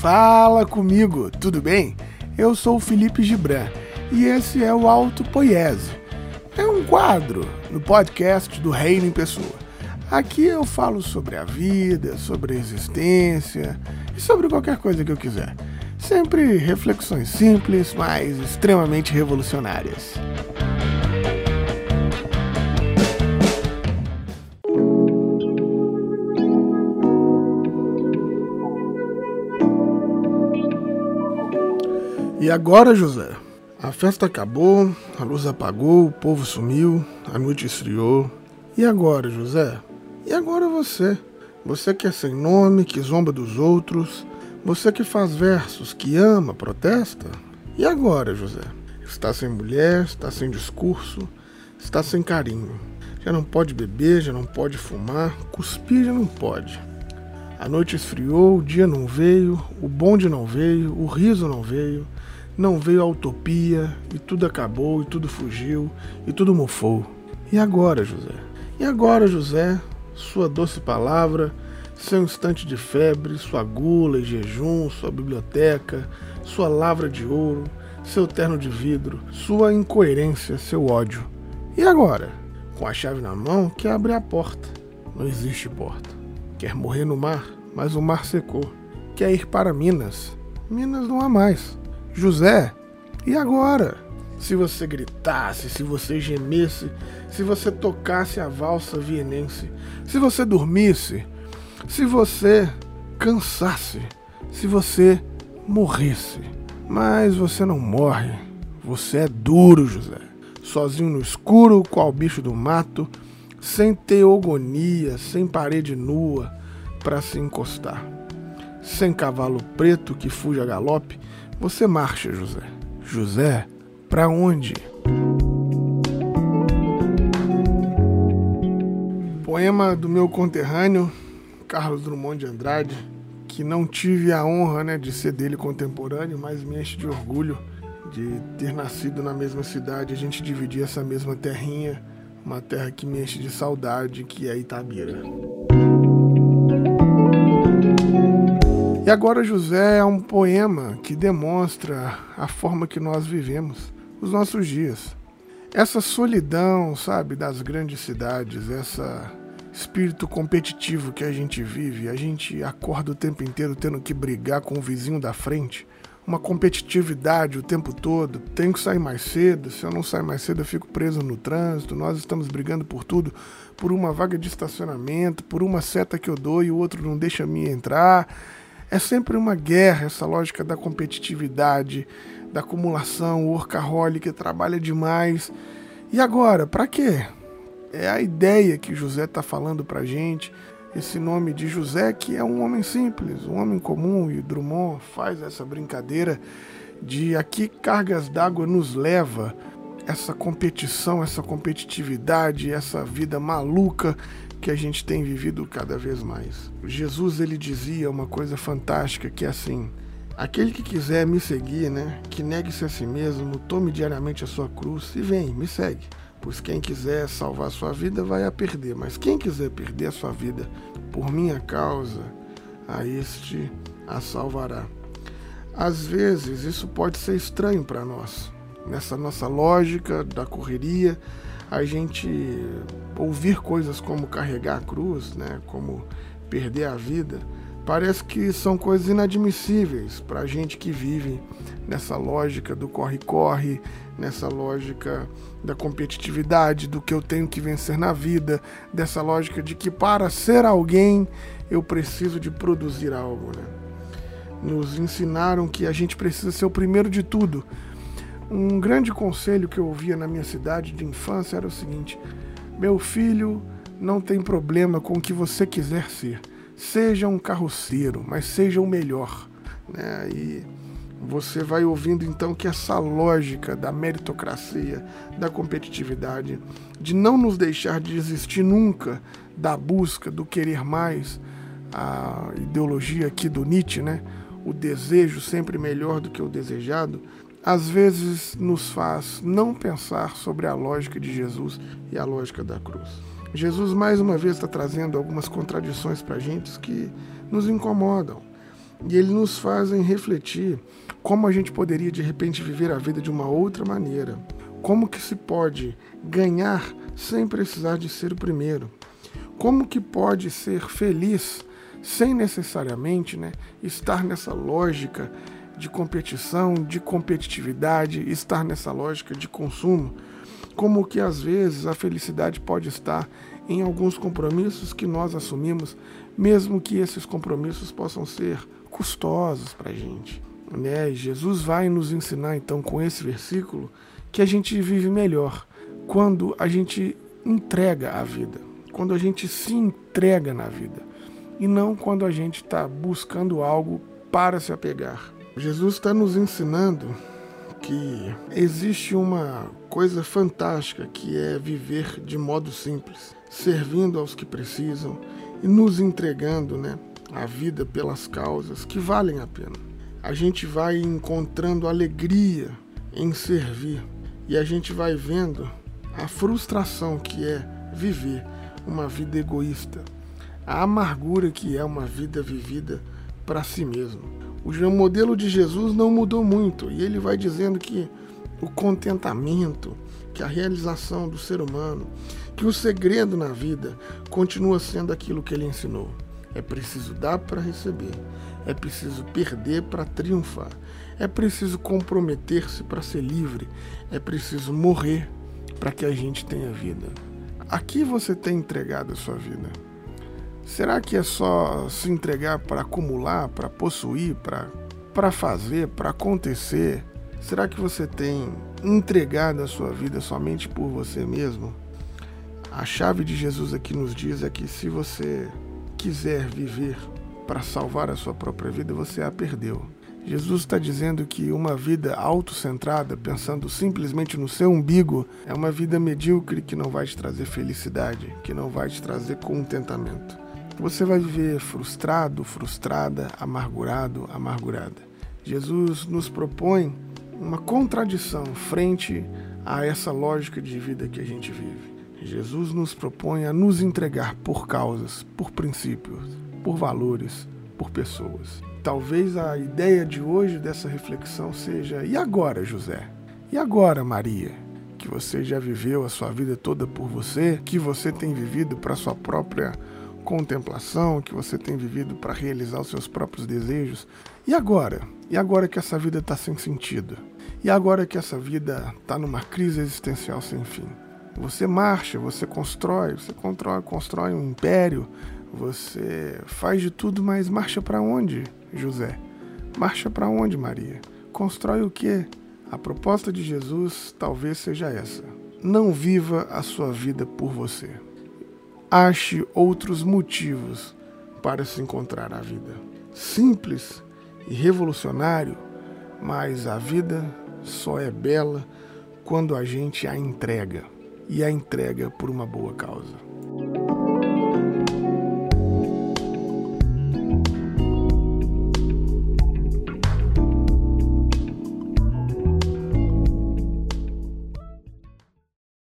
Fala comigo, tudo bem? Eu sou o Felipe Gibran e esse é o Autopoiese. É um quadro no podcast do Reino em Pessoa. Aqui eu falo sobre a vida, sobre a existência e sobre qualquer coisa que eu quiser. Sempre reflexões simples, mas extremamente revolucionárias. E agora, José? A festa acabou, a luz apagou, o povo sumiu, a noite esfriou. E agora, José? E agora você? Você que é sem nome, que zomba dos outros, você que faz versos, que ama, protesta? E agora, José? Está sem mulher, está sem discurso, está sem carinho. Já não pode beber, já não pode fumar, cuspir já não pode. A noite esfriou, o dia não veio, o bonde não veio, o riso não veio. Não veio a utopia, e tudo acabou, e tudo fugiu, e tudo mofou. E agora, José? E agora, José? Sua doce palavra, seu instante de febre, sua gula e jejum, sua biblioteca, sua lavra de ouro, seu terno de vidro, sua incoerência, seu ódio. E agora? Com a chave na mão, quer abrir a porta. Não existe porta. Quer morrer no mar, mas o mar secou. Quer ir para Minas. Minas não há mais. José, e agora? Se você gritasse, se você gemesse, se você tocasse a valsa vienense, se você dormisse, se você cansasse, se você morresse. Mas você não morre, você é duro, José. Sozinho no escuro, qual bicho do mato, sem teogonia, sem parede nua para se encostar. Sem cavalo preto que fuja a galope, você marcha, José. José, pra onde? Poema do meu conterrâneo, Carlos Drummond de Andrade, que não tive a honra, de ser dele contemporâneo, mas me enche de orgulho de ter nascido na mesma cidade, a gente dividir essa mesma terrinha, uma terra que me enche de saudade, que é Itabira. E agora, José, é um poema que demonstra a forma que nós vivemos, os nossos dias. Essa solidão, das grandes cidades, esse espírito competitivo que a gente vive, a gente acorda o tempo inteiro tendo que brigar com o vizinho da frente, uma competitividade o tempo todo, tenho que sair mais cedo, se eu não sair mais cedo eu fico preso no trânsito, nós estamos brigando por tudo, por uma vaga de estacionamento, por uma seta que eu dou e o outro não deixa me entrar. É sempre uma guerra, essa lógica da competitividade, da acumulação, o workaholic que trabalha demais. E agora, para quê? É a ideia que José está falando para a gente, esse nome de José, que é um homem simples, um homem comum, e Drummond faz essa brincadeira de a que cargas d'água nos leva essa competição, essa competitividade, essa vida maluca que a gente tem vivido cada vez mais. Jesus, ele dizia uma coisa fantástica, que é assim: aquele que quiser me seguir, que negue-se a si mesmo, tome diariamente a sua cruz e vem, me segue. Pois quem quiser salvar a sua vida vai a perder, mas quem quiser perder a sua vida por minha causa, a este a salvará. Às vezes isso pode ser estranho para nós, nessa nossa lógica da correria, a gente ouvir coisas como carregar a cruz, como perder a vida, parece que são coisas inadmissíveis para a gente que vive nessa lógica do corre-corre, nessa lógica da competitividade, do que eu tenho que vencer na vida, dessa lógica de que para ser alguém eu preciso de produzir algo. Nos ensinaram que a gente precisa ser o primeiro de tudo. Um grande conselho que eu ouvia na minha cidade de infância era o seguinte: meu filho, não tem problema com o que você quiser ser. Seja um carroceiro, mas seja o melhor. E você vai ouvindo então que essa lógica da meritocracia, da competitividade, de não nos deixar de desistir nunca da busca, do querer mais, a ideologia aqui do Nietzsche, o desejo sempre melhor do que o desejado, às vezes nos faz não pensar sobre a lógica de Jesus e a lógica da cruz. Jesus mais uma vez está trazendo algumas contradições para a gente que nos incomodam. E eles nos fazem refletir como a gente poderia de repente viver a vida de uma outra maneira. Como que se pode ganhar sem precisar de ser o primeiro? Como que pode ser feliz sem necessariamente, estar nessa lógica de competição, de competitividade, estar nessa lógica de consumo? Como que às vezes a felicidade pode estar em alguns compromissos que nós assumimos, mesmo que esses compromissos possam ser custosos para a gente. Jesus vai nos ensinar então com esse versículo que a gente vive melhor quando a gente entrega a vida, quando a gente se entrega na vida, e não quando a gente está buscando algo para se apegar. Jesus está nos ensinando que existe uma coisa fantástica que é viver de modo simples, servindo aos que precisam e nos entregando a vida pelas causas que valem a pena. A gente vai encontrando alegria em servir e a gente vai vendo a frustração que é viver uma vida egoísta, a amargura que é uma vida vivida para si mesmo. O modelo de Jesus não mudou muito e ele vai dizendo que o contentamento, que a realização do ser humano, que o segredo na vida continua sendo aquilo que ele ensinou. É preciso dar para receber, é preciso perder para triunfar, é preciso comprometer-se para ser livre, é preciso morrer para que a gente tenha vida. Aqui você tem entregado a sua vida. Será que é só se entregar para acumular, para possuir, para fazer, para acontecer? Será que você tem entregado a sua vida somente por você mesmo? A chave de Jesus aqui nos diz é que se você quiser viver para salvar a sua própria vida, você a perdeu. Jesus está dizendo que uma vida autocentrada, pensando simplesmente no seu umbigo, é uma vida medíocre que não vai te trazer felicidade, que não vai te trazer contentamento. Você vai viver frustrado, frustrada, amargurado, amargurada. Jesus nos propõe uma contradição frente a essa lógica de vida que a gente vive. Jesus nos propõe a nos entregar por causas, por princípios, por valores, por pessoas. Talvez a ideia de hoje dessa reflexão seja: e agora, José? E agora, Maria? Que você já viveu a sua vida toda por você, que você tem vivido para sua própria contemplação, que você tem vivido para realizar os seus próprios desejos. E agora? E agora que essa vida está sem sentido? E agora que essa vida está numa crise existencial sem fim? Você marcha, você constrói um império, você faz de tudo, mas marcha para onde, José? Marcha para onde, Maria? Constrói o quê? A proposta de Jesus talvez seja essa: não viva a sua vida por você. Ache outros motivos para se encontrar a vida. Simples e revolucionário, mas a vida só é bela quando a gente a entrega, e a entrega por uma boa causa.